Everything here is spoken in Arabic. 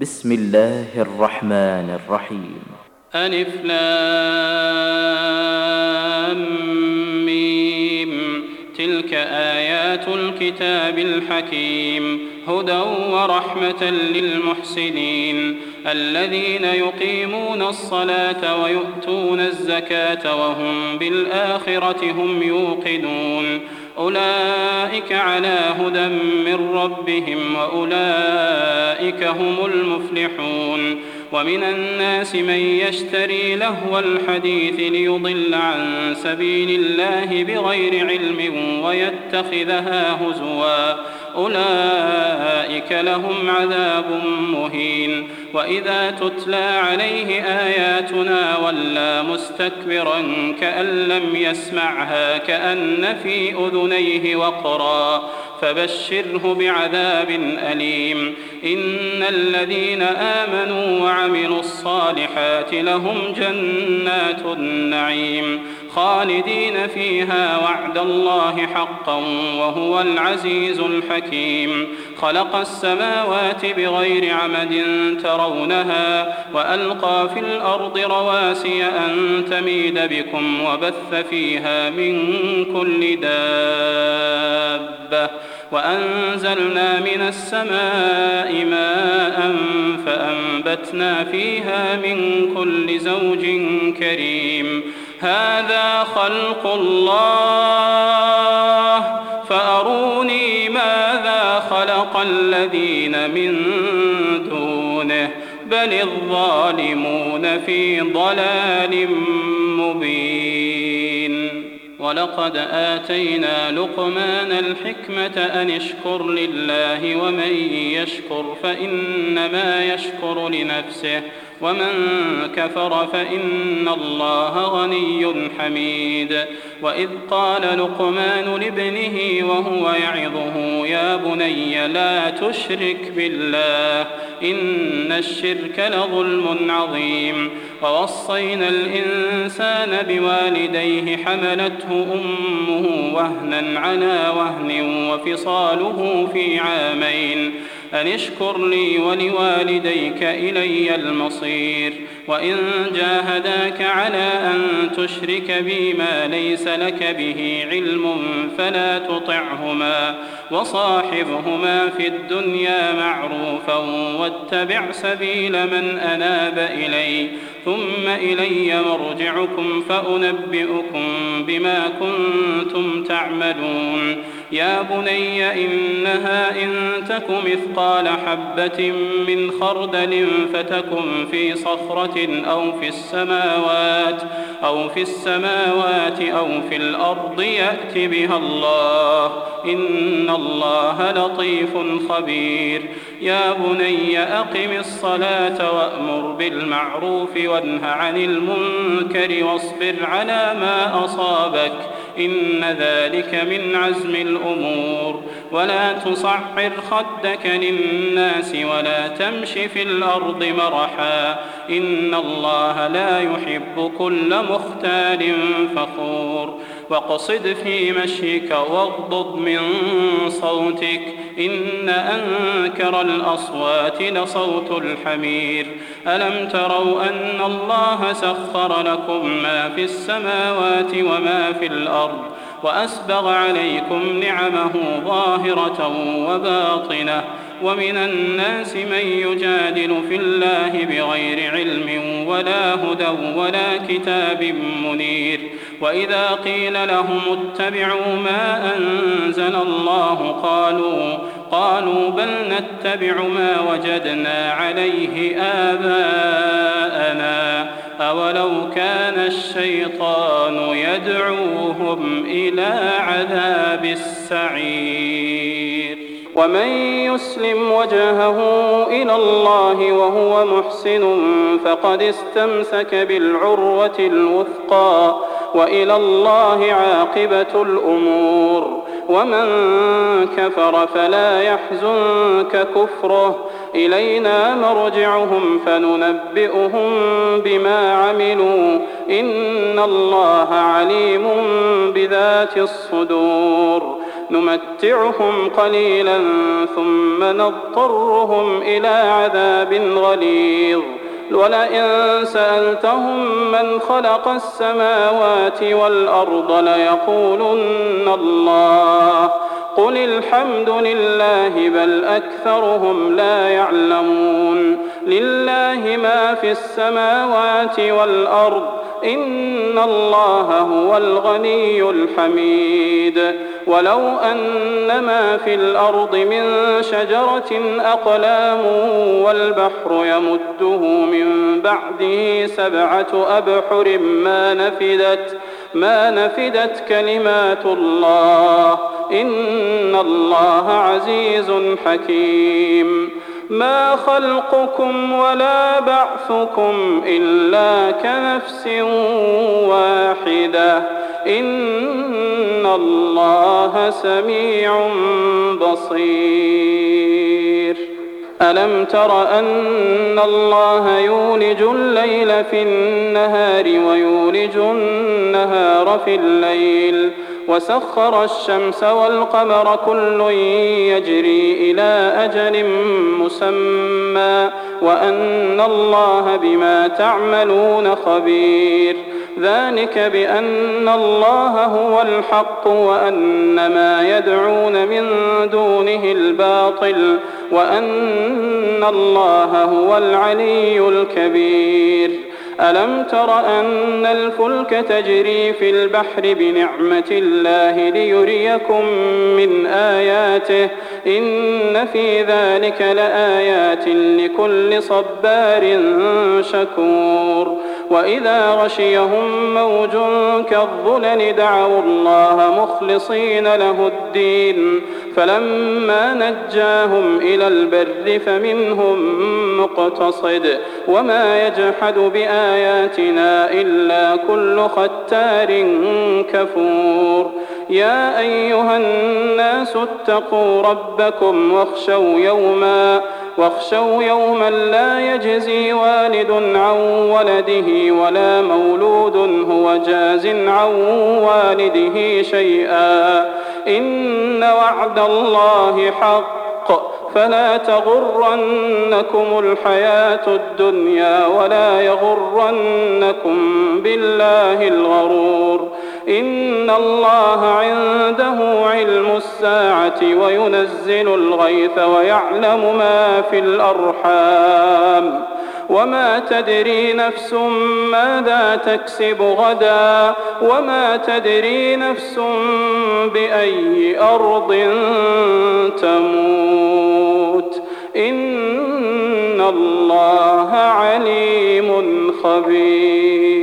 بسم الله الرحمن الرحيم. ألف لام ميم. تلك آيات الكتاب الحكيم هدى ورحمة للمحسنين الذين يقيمون الصلاة ويؤتون الزكاة وهم بالآخرة هم يوقنون أولئك على هدى من ربهم وأولئك هم المفلحون. ومن الناس من يشتري لهو الحديث ليضل عن سبيل الله بغير علم ويتخذها هزوا أولئك لهم عذاب مهين. وإذا تتلى عليه آياتنا ولى مستكبرا كأن لم يسمعها كأن في أذنيه وقرا فبشره بعذاب أليم. إن الذين آمنوا وعملوا الصالحات لهم جنات النعيم خالدين فيها وعد الله حقا وهو العزيز الحكيم. خلق السماوات بغير عمد ترونها وألقى في الأرض رواسي أن تميد بكم وبث فيها من كل دابة وأنزلنا من السماء ماء فأنبتنا فيها من كل زوج كريم. هذا خلق الله فأروني ماذا خلق الذين من دونه بل الظالمون في ضلال مبين. ولقد آتينا لقمان الحكمة أن اشكر لله ومن يشكر فإنما يشكر لنفسه ومن كفر فإن الله غني حميد. وإذ قال لقمان لابنه وهو يعظه يا بني لا تشرك بالله إن الشرك لظلم عظيم. ووصينا الإنسان بوالديه حملته أمه وهنا على وهن وفصاله في عامين أن اشكر لي ولوالديك إلي المصير. وإن جاهداك على أن تشرك بي ما ليس لك به علم فلا تطعهما وصاحبهما في الدنيا معروفا واتبع سبيل من أناب إلي ثم إلي مرجعكم فأنبئكم بما كنتم تعملون. يا بني إنها إن تك مثقال حبة من خردل فتكن في صخرة أو في السماوات أو في الأرض يأت بها الله إن الله لطيف خبير. يا بني أقم الصلاة وأمر بالمعروف وانه عن المنكر واصبر على ما أصابك إن ذلك من عزم الأمور. ولا تصعر خدك للناس ولا تمش في الأرض مرحا إن الله لا يحب كل مختال فخور. واقصد في مشيك واغضض من صوتك إن أنكر الأصوات لصوت الحمير. ألم تروا أن الله سخر لكم ما في السماوات وما في الأرض وأسبغ عليكم نعمه ظاهرة وباطنة. ومن الناس من يجادل في الله بغير علم ولا هدى ولا كتاب منير. وإذا قيل لهم اتبعوا ما أنزل الله قالوا بل نتبع ما وجدنا عليه آباءنا أولو كان الشيطان يدعوهم إلى عذاب السعير. ومن يسلم وجهه إلى الله وهو محسن فقد استمسك بالعروة الوثقى وإلى الله عاقبة الأمور. ومن كفر فلا يحزنك كفره إلينا مرجعهم فننبئهم بما عملوا إن الله عليم بذات الصدور. نمتعهم قليلا ثم نضطرهم إلى عذاب غليظ ولئن سألتهم من خلق السماوات والأرض ليقولن الله قل الحمد لله بل أكثرهم لا يعلمون لله ما في السماوات والأرض إن الله هو الغني الحميد ولو أن ما في الأرض من شجرة أقلام والبحر يمده من بعده 7 أبحر ما نفدت كلمات الله إن الله عزيز حكيم ما خلقكم ولا بعثكم إلا كنفس واحدة إن الله سميع بصير ألم تر أن الله يولج الليل في النهار ويولج النهار في الليل وسخر الشمس والقمر كل يجري إلى أجل مسمى وأن الله بما تعملون خبير ذلك بأن الله هو الحق وأن ما يدعون من دونه الباطل وأن الله هو العلي الكبير ألم تر أن الفلك تجري في البحر بنعمة الله ليريكم من آياته إن في ذلك لآيات لكل صبار شكور وإذا غشيهم موج كالظلل دعوا الله مخلصين له الدين فلما نجاهم إلى البر فمنهم مقتصد وما يجحد بآياتنا إلا كل ختار كفور يا أيها الناس اتقوا ربكم واخشوا يوما لا يجزي والد عن ولده ولا مولود هو جاز عن والده شيئا إن وعد الله حق فلا تغرنكم الحياة الدنيا ولا يغرنكم بالله الغرور إن الله عنده علم الساعة وينزل الغيث ويعلم ما في الأرحام وما تدري نفس ماذا تكسب غدا وما تدري نفس بأي أرض تموت إن الله عليم خبير